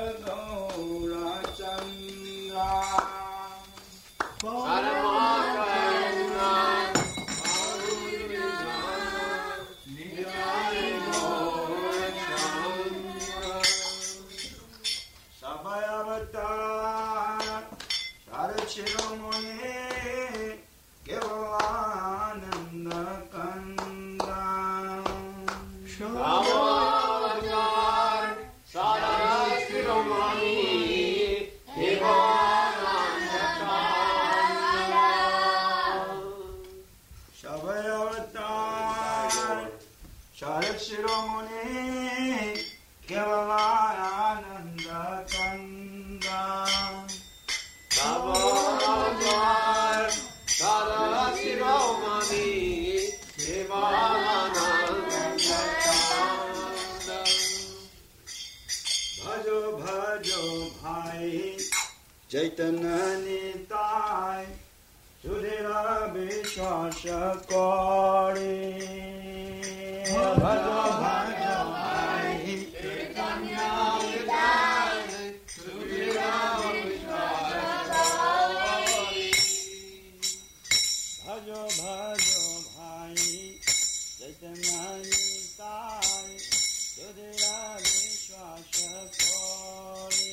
चैतन्य निताय सुधीरा विश्वास कोड़ी भजो भजो भाई चैतन्य निताय सुधीरा विश्वास कोड़ी भजो भजो भाई चैतन्य निताय सुधीरा विश्वास कोड़ी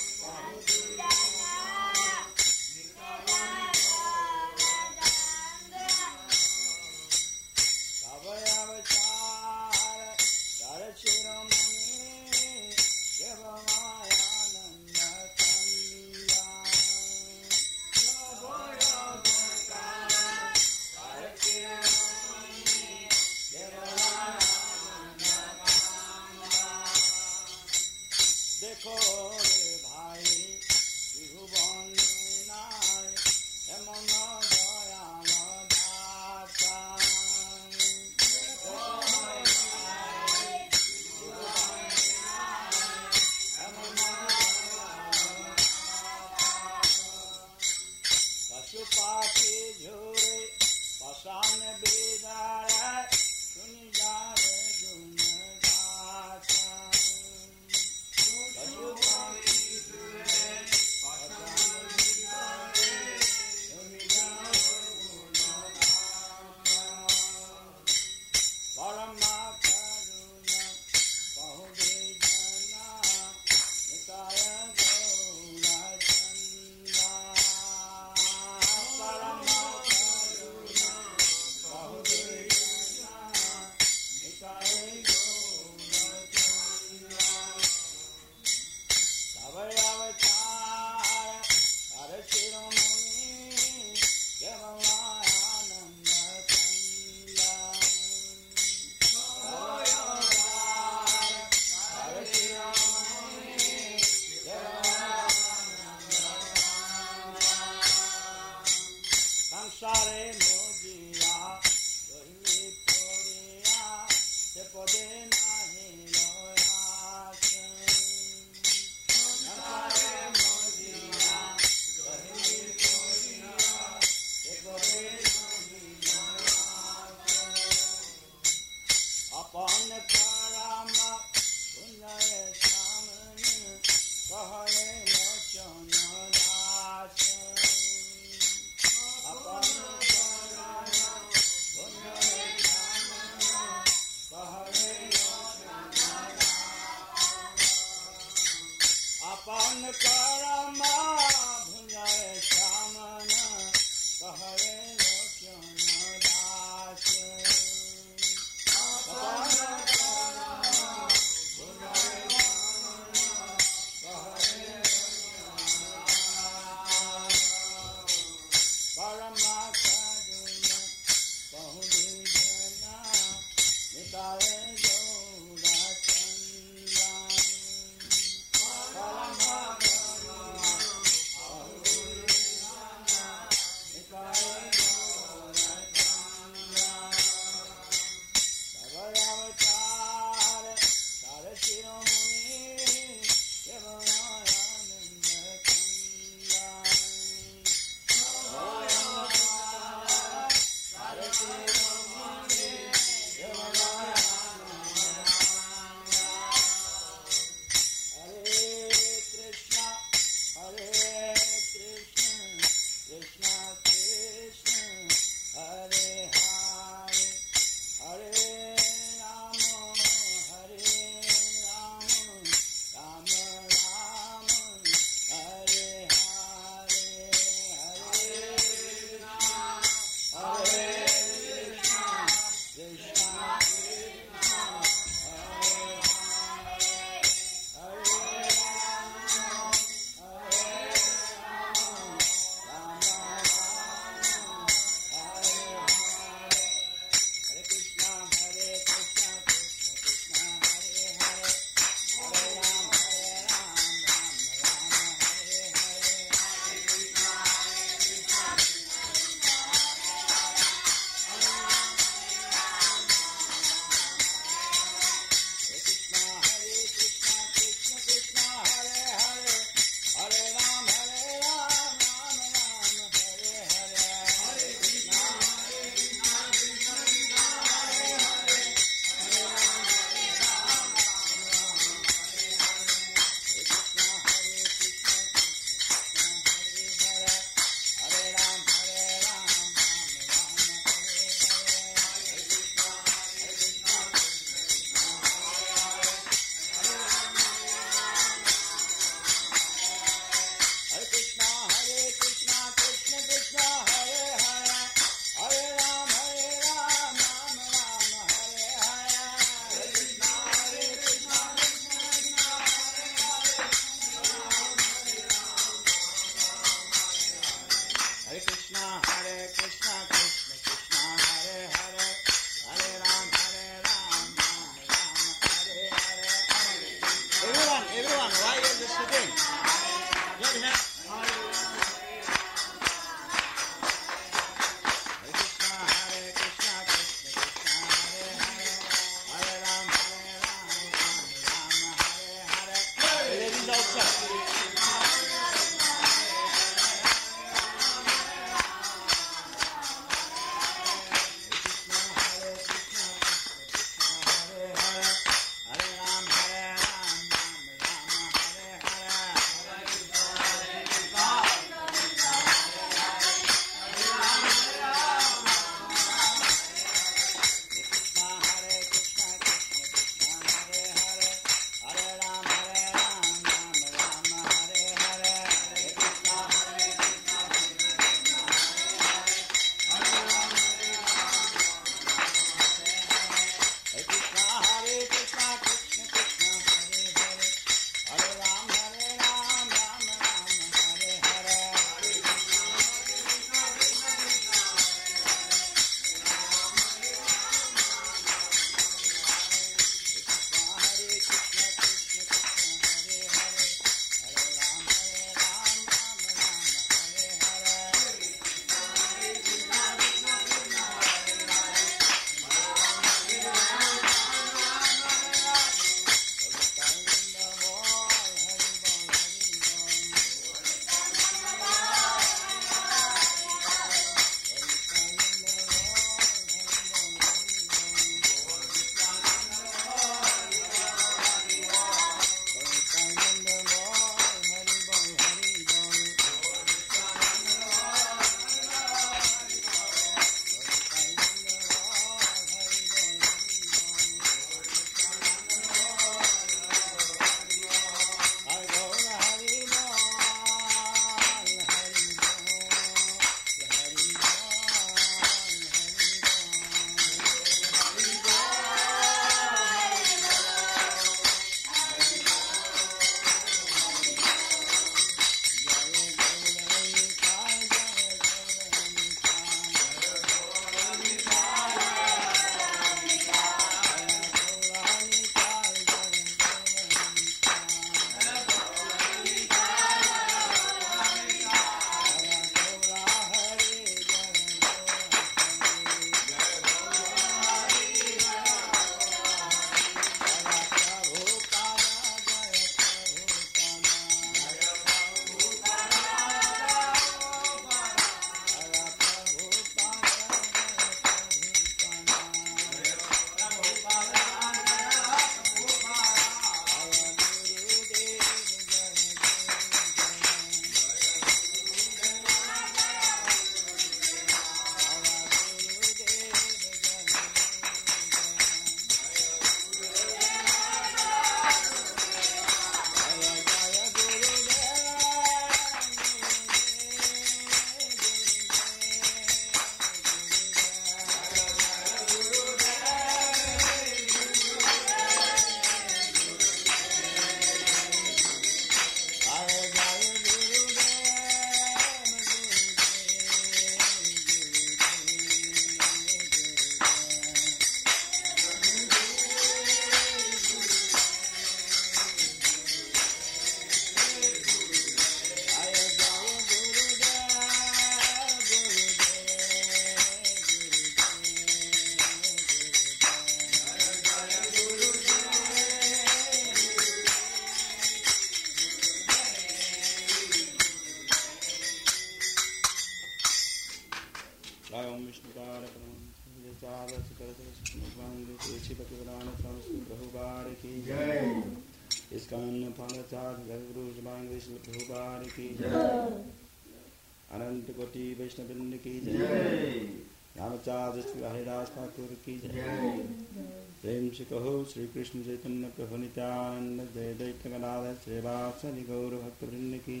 अनंत कोटि वैष्णववृंद की जय। रामचार्य श्री हरिदास ठाकुर की जय। प्रेम से कहो श्री कृष्ण चैतन्य प्रभु नित्यानंद जय दैत्य गदाधर श्रीवासदि गौर भक्तवृंद की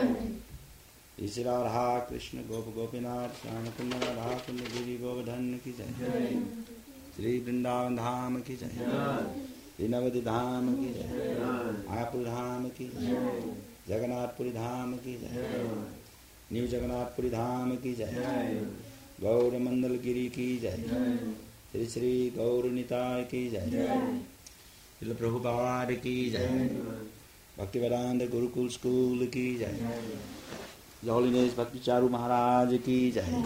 जय। श्री राधा कृष्ण गोप गोपीनाथ श्याम कुंड राधा कुंड गिरि गोवर्धन की जय। श्री वृंदावन धाम की जय। श्री नवद्वीप धाम की जय। मायापुर धाम की जय। जगन्नाथपुरी धाम की जय। न्यू जगन्नाथपुरी धाम की जय। गौर मंडल गिरी की जय। श्री श्री गौर निताय की जय। श्री प्रभुपाद की जय। भक्ति वेदांत गुरुकुल स्कूल की जय। होलिनेस भक्ति चारू महाराज की जय।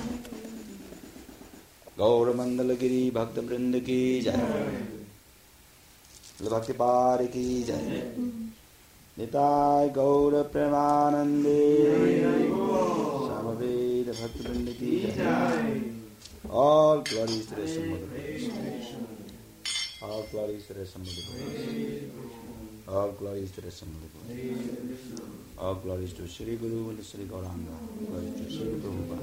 गौर मंडल गिरी भक्त वृंद की जय। भक्ति पार की जय। Nitai Gaura Premanande Samaveda Bhaktivinoda Ki Jai. All glories to the Samudra. All glories to the Samudra. All glories to the Samudra. All glories to Sri Guru and Sri Gauranga. Glories to Sri Prabhupada.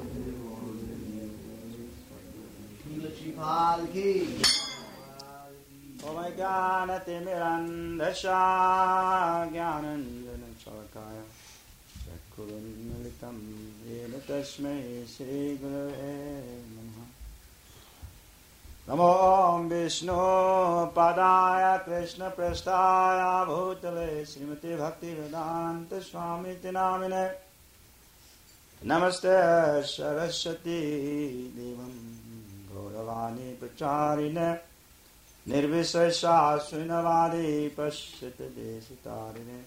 Oh my God, Atimirandasha Gyananjana Chalakaya Chakurunmalitam Yena Tasmai Sri Gurave Namaha. Namo Vishnu Padaya Krishna Prasthaya Bhutale Srimati Bhakti Vedanta Swami Tinamine Namaste Saraswati Devam Gauravani Pracharine Nirvisesha Srinavadi Pashyata Desitarine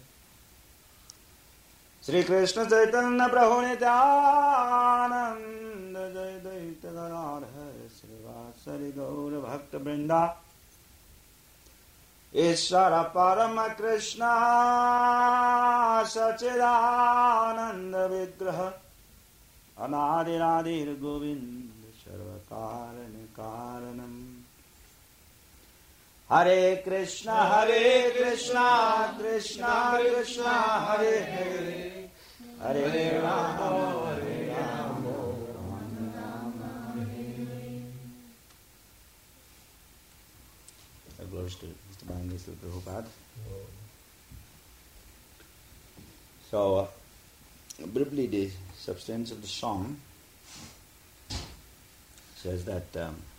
Sri Krishna Chaitanya Prabhu Nityananda Jai Daita Gadadhar Srivasari Gaura Bhakta Vrinda Ishvara Parama Krishna Sachidananda Vigraha Anadiradir Govinda Sarvakarana Karanam Hare Krishna Krishna Krishna Hare Hare Hare Rama Glories to Mr. Bangladesh Prabhupada. So, briefly, the substance of the song says that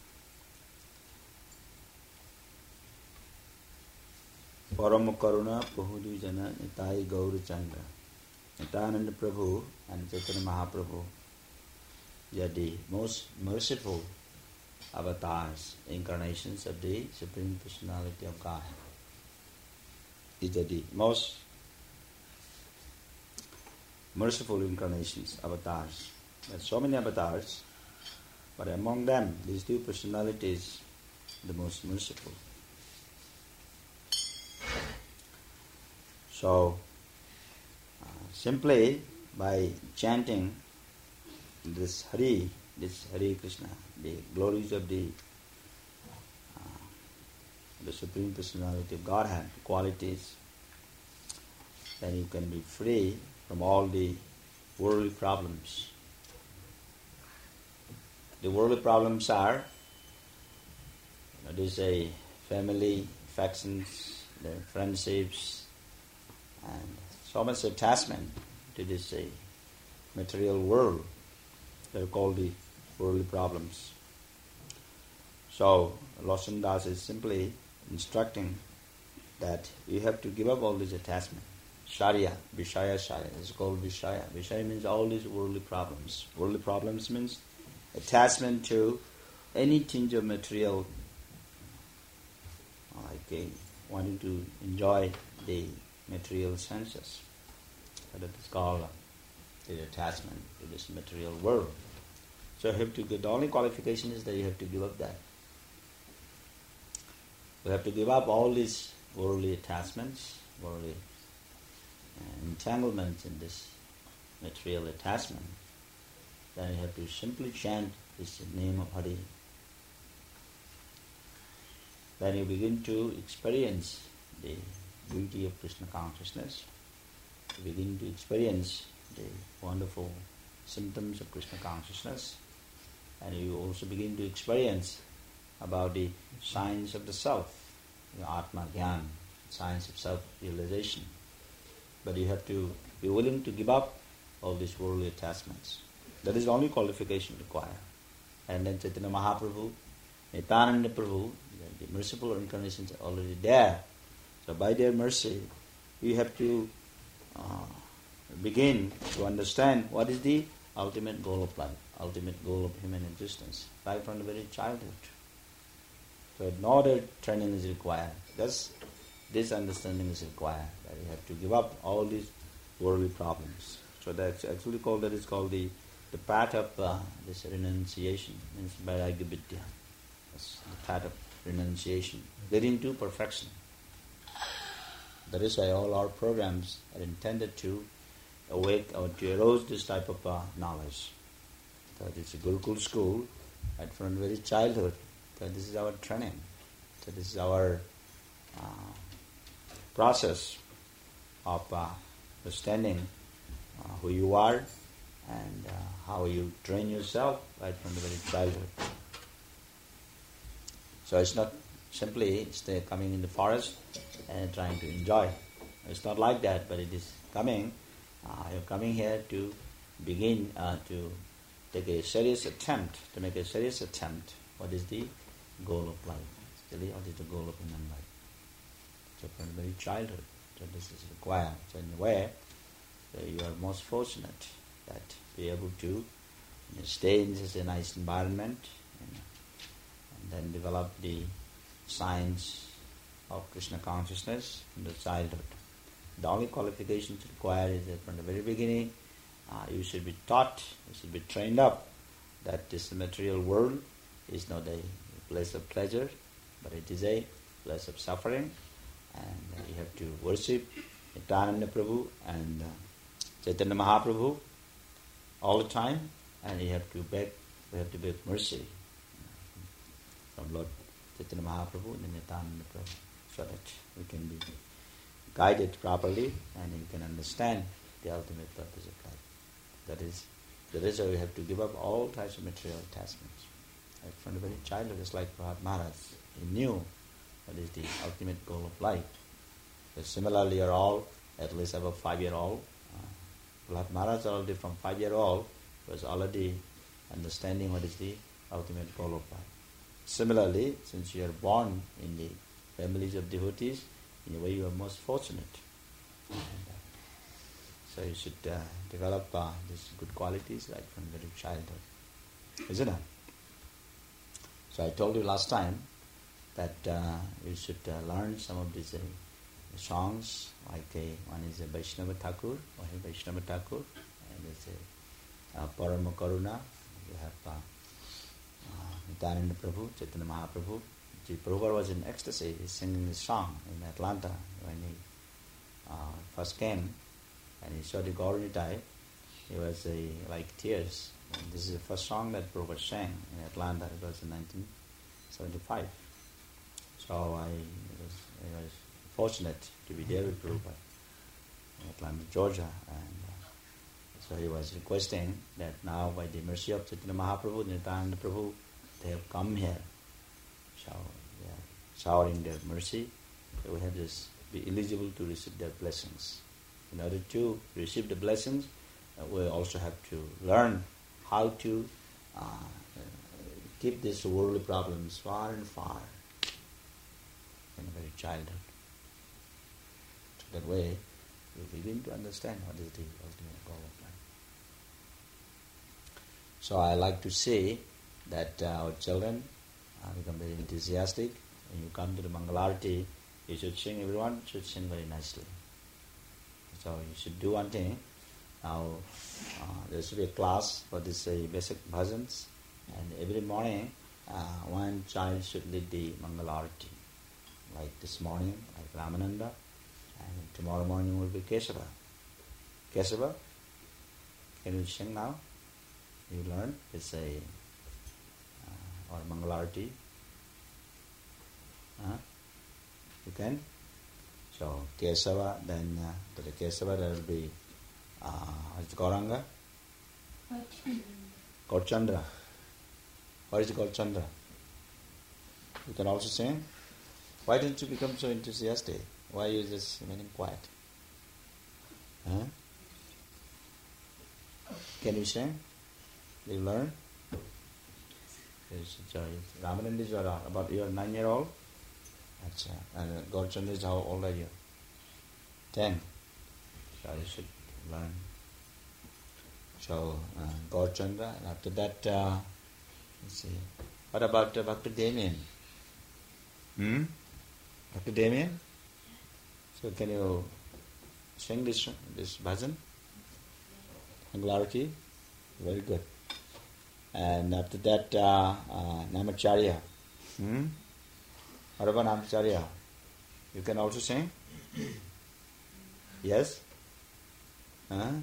Parama Karuna Prahudu Jana Nitai Gaura Chandra Nityananda Prabhu and Chaitanya Mahaprabhu, they are the most merciful avatars, incarnations of the Supreme Personality of God. These are the most merciful incarnations, avatars. There are so many avatars, but among them, these two personalities, the most merciful. So, simply by chanting this Hare Krishna, the glories of the Supreme Personality of Godhead, qualities, then you can be free from all the worldly problems. The worldly problems are, there's a family, affections, the friendships, and so much attachment to this material world. They're called the worldly problems. So, Losam Das is simply instructing that you have to give up all this attachment. Sharya, Vishaya Shaya, it's called Vishaya. Vishaya means all these worldly problems. Worldly problems means attachment to any tinge of material, like wanting to enjoy the material senses. So that is called the attachment to this material world. So you have to the only qualification is that you have to give up that. You have to give up all these worldly attachments, worldly entanglements in this material attachment. Then you have to simply chant this name of Hari. Then you begin to experience the beauty of Krishna consciousness. You begin to experience the wonderful symptoms of Krishna consciousness. And you also begin to experience about the signs of the self, Atma Gyan, signs of self-realization. But you have to be willing to give up all these worldly attachments. That is the only qualification required. And then Chaitanya Mahaprabhu, Nityananda Prabhu, the merciful incarnations are already there. So by their mercy, you have to begin to understand what is the ultimate goal of life, ultimate goal of human existence, right from the very childhood. So no other training is required. Just this understanding is required, that you have to give up all these worldly problems. So that's actually called, that is called the path of this renunciation, means Vairagya Vidya. That's the path of renunciation, leading to perfection. That is why all our programs are intended to awake or to arouse this type of knowledge. So it's a Gurukul school, right from very childhood. So this is our training. So this is our process of understanding who you are and how you train yourself right from the very childhood. So it's not simply coming in the forest and trying to enjoy. It's not like that, but it is coming. You're coming here to begin to take a serious attempt, to make a serious attempt. What is the goal of life? Actually, what is the goal of human life? So from the very childhood, so this is required. So in a way, you are most fortunate that be able to stay in such a nice environment and then develop the science of Krishna consciousness in the childhood. The only qualifications required is that from the very beginning, you should be taught, you should be trained up that this material world is not a place of pleasure, but it is a place of suffering, and you have to worship Nityananda Prabhu and Chaitanya Mahaprabhu all the time, and we have to beg mercy from Lord Chaitanya Mahaprabhu and Nityananda Prabhu, so that we can be guided properly and you can understand the ultimate purpose of life. That is why we have to give up all types of material attachments. Right from the very childhood, just like Prahlad Maharaj, he knew what is the ultimate goal of life. So similarly, you are all at least above 5-year-old. Prahlad Maharaj already from 5-year-old was already understanding what is the ultimate goal of life. Similarly, since you are born in the families of devotees, in a way you are most fortunate. And, so you should develop these good qualities right from very childhood. Isn't it? So I told you last time that you should learn some of these songs, like one is a Vaishnava Thakur, and it's a Parama Karuna. You have Nityananda Prabhu, Chaitanya Mahaprabhu. G. Prabhupada was in ecstasy. He's singing this song in Atlanta when he first came, and he saw the Gauranitai. He was like tears. And this is the first song that Prabhupada sang in Atlanta. It was in 1975. So I was fortunate to be there with Prabhupada in Atlanta, Georgia, and so he was requesting that now by the mercy of Chaitanya Mahaprabhu, Nityananda Prabhu, they have come here. So they are showering their mercy. So we have to be eligible to receive their blessings. In order to receive the blessings, we also have to learn how to keep these worldly problems far and far in the very childhood. So that way, we begin to understand what is the ultimate goal of life. So I like to say that our children become very enthusiastic. When you come to the Mangalarati, you should sing, everyone should sing very nicely. So you should do one thing. Now, there should be a class for this basic bhajans, and every morning one child should lead the Mangalarati. Like this morning, like Ramananda, and tomorrow morning will be Kesava. Kesava, can you sing now? You learn? It's or Mangalarati. You can? So Kesava, then to the Kesava there will be what's Gauranga? Gaurchandra. What is Gaurchandra? You can also sing? Why don't you become so enthusiastic? Why are you just remaining quiet? Can you sing? Do you learn? Ramananda is about you are 9-year-old. And Gaurchandra is how old are you? 10. So you should learn. So Gaurchandra, and after that, let's see. What about Bhakti Damien? Bhakti Damien? So can you sing this bhajan? Mangalarati? Very good. And after that, Namacharya. What about Namacharya? You can also sing? Yes? Huh?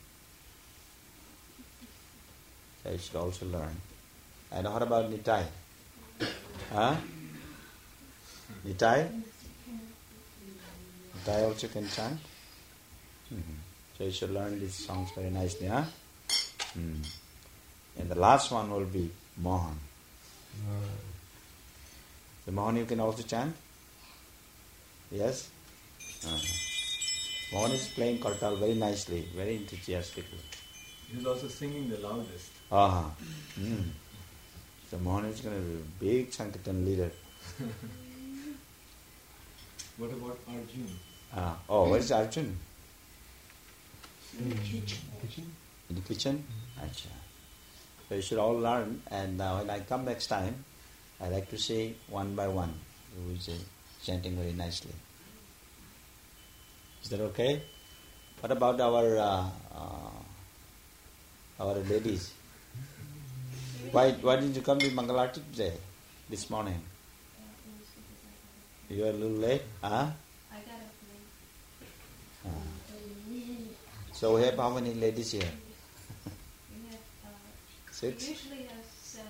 So you should also learn. And what about Nitai? Huh? Nitai? Nitai also can chant? So you should learn these songs very nicely, huh? And the last one will be Mohan. So Mohan, you can also chant? Yes? Mohan is playing kartal very nicely, very enthusiastically. He was also singing the loudest. So Mohan is going to be a big Sankirtan leader. What about Arjun? Where is Arjun? In the kitchen. In the kitchen? Achha. So you should all learn, and when I come next time, I like to say one by one who is chanting very nicely. Is that okay? What about our ladies? Why didn't you come to Mangalarti today, this morning? You are a little late, huh? I got up late. So we have how many ladies here? We have 6? We usually have 7.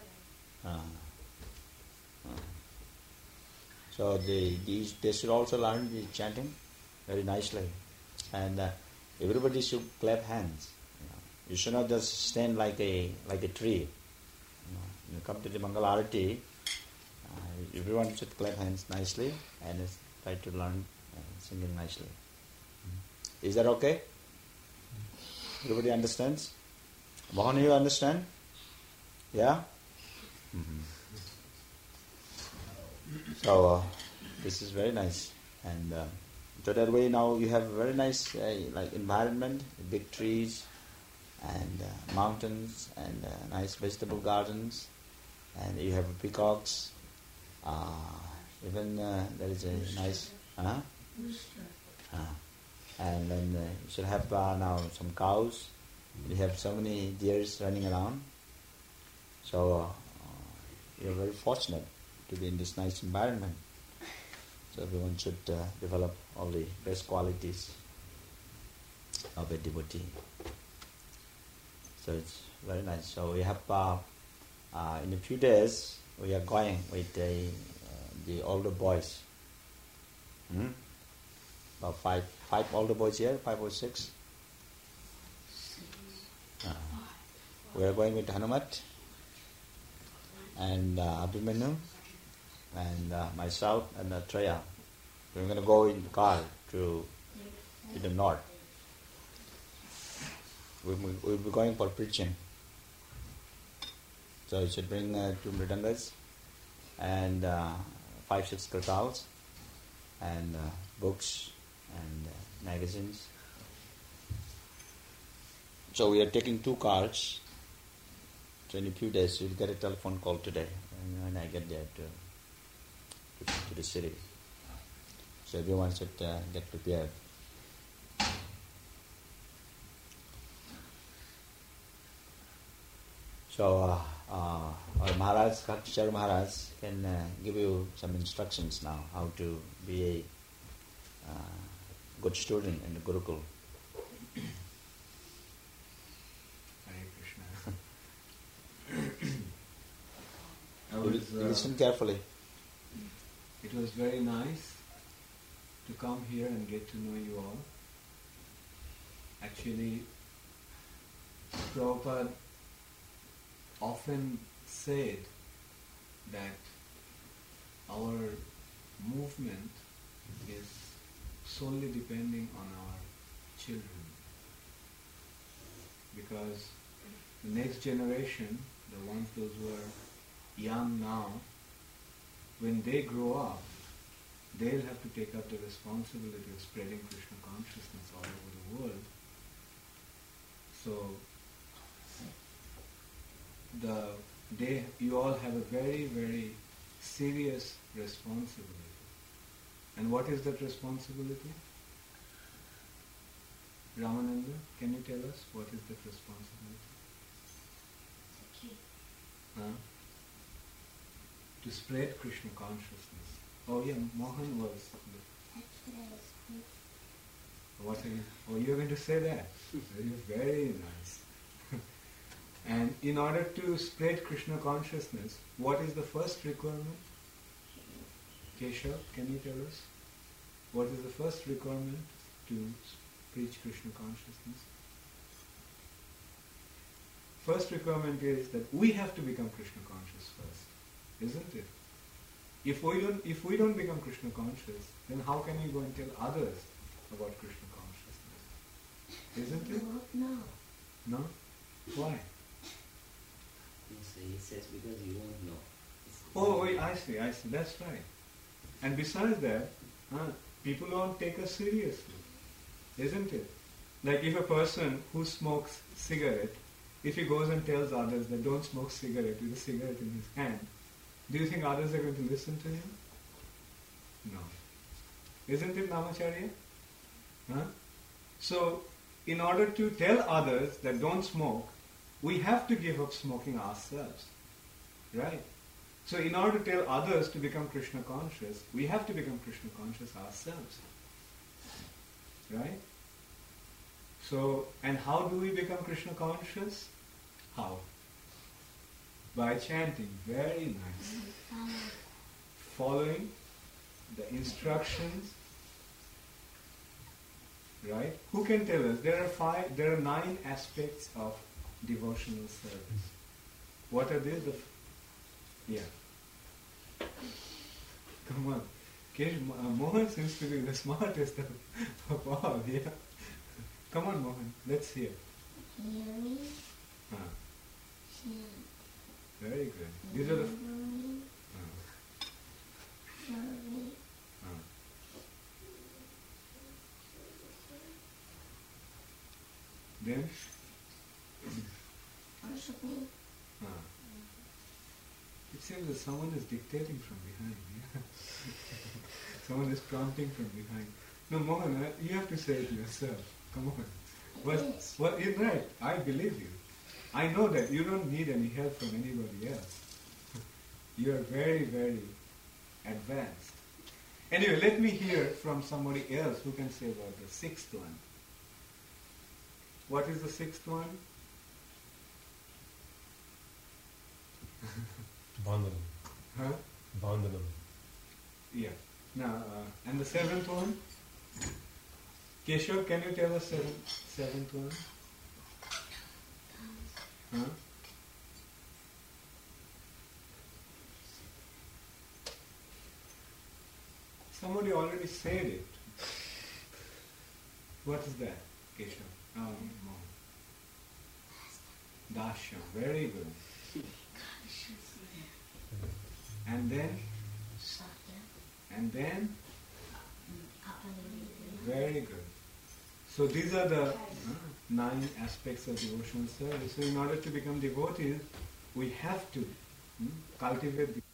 So they should also learn the chanting very nicely, and everybody should clap hands. You should not just stand like a tree. You come to the Mangala Arati, everyone should clap hands nicely and try to learn singing nicely. Is that okay? Everybody understands? Mohan, you understand? Yeah? So this is very nice, and so that way now you have a very nice like environment, big trees and mountains and nice vegetable gardens, and you have peacocks. Even there is a nice, and then you should have now some cows. You have so many deers running around. So you're very fortunate to be in this nice environment. So everyone should develop all the best qualities of a devotee. So it's very nice. So we have in a few days we are going with the older boys. About five older boys here, 5 or 6. We are going with Hanumat and Abhimanyu and myself and Treya. We're going to go in the car to the north. We'll be going for preaching. So you should bring 2 mridangas and 5-6 kirtals and books and magazines. So we are taking 2 cars. So in a few days you'll get a telephone call today when I get there to the city. So everyone should get prepared. So our Maharaj, Kakshar Maharaj can give you some instructions now how to be a good student in the Gurukul. Hare Krishna. Listen carefully. It was very nice to come here and get to know you all. Actually, Prabhupada often said that our movement is solely depending on our children, because the next generation, those who are young now, when they grow up, they'll have to take up the responsibility of spreading Krishna consciousness all over the world. So you all have a very, very serious responsibility. And what is that responsibility? Ramananda, can you tell us what is that responsibility? To spread Krishna consciousness. Oh yeah, Mohan was. What are you? Oh, you're going to say that? Very nice. And in order to spread Krishna consciousness, what is the first requirement? Keshav, can you tell us? What is the first requirement to preach Krishna consciousness? First requirement is that we have to become Krishna conscious first, isn't it? If we don't become Krishna conscious, then how can we go and tell others about Krishna consciousness? Isn't it? No. No? Why? He says because you won't know. Oh, wait, I see, that's right. And besides that, people don't take us seriously, isn't it? Like if a person who smokes cigarette, if he goes and tells others that don't smoke cigarette with a cigarette in his hand, do you think others are going to listen to him? No. Isn't it, Namacharya? So, in order to tell others that don't smoke, we have to give up smoking ourselves. Right? So in order to tell others to become Krishna conscious, we have to become Krishna conscious ourselves. Right? So, and how do we become Krishna conscious? How? By chanting. Very nice. Following the instructions. Right? Who can tell us? There are 9 aspects of devotional service. What are these? Yeah. Come on. Mohan seems to be the smartest of all. Yeah. Come on, Mohan. Let's hear. Hearing, chant, very good. These are the. serving, Then. worshiping. It seems that someone is dictating from behind. Yeah? Someone is prompting from behind. No, Mohan, you have to say it yourself. Come on. Well, you're right. I believe you. I know that you don't need any help from anybody else. You are very, very advanced. Anyway, let me hear from somebody else who can say about the 6th one. What is the 6th one? Bandhanam. Huh? Bandhanam. Yeah. Now, and the 7th one? Keshav, can you tell us 7th one? Huh? Somebody already said it. What is that, Keshav? No. Dasha. Very good. And then? And then? Very good. So these are the 9 aspects of devotional service. So in order to become devotees, we have to cultivate